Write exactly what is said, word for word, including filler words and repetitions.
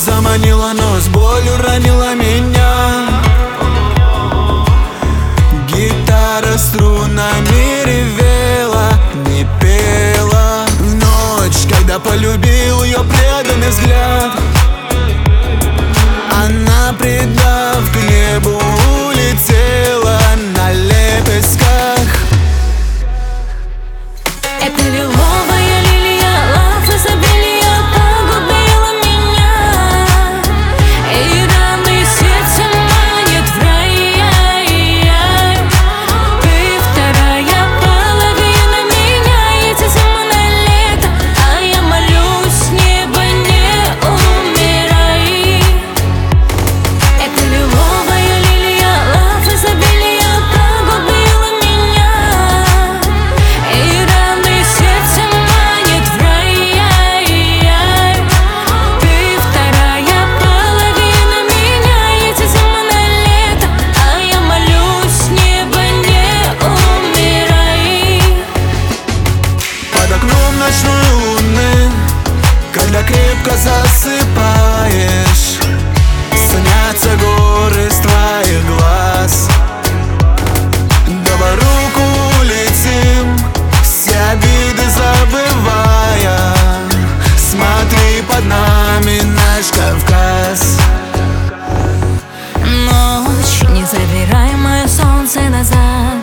заманила, но с болью ранила меня. Гитара струнами ревела, не пела. В ночь, когда полюбил ее преданный взгляд, она, предав к небу, улетела на лепестках. Это лиловая лилия, лав изобилия погубила меня, и раны сердца манит в рай. Ты вторая половина меня, я тесна на лето, а я молюсь, небо, не умирай. Это лиловая лилия, лав изобилия погубила меня, и раны сердце манит в рай. Ты вторая половина меня, я тесна на лето, а я молюсь, небо, не умирай. Под окном ночной луны, когда крепко засыпаешь, снятся горы с твоих глаз. Давай руку, летим, все обиды забывая. Смотри, под нами наш Кавказ. Ночь, не забирай мое солнце назад.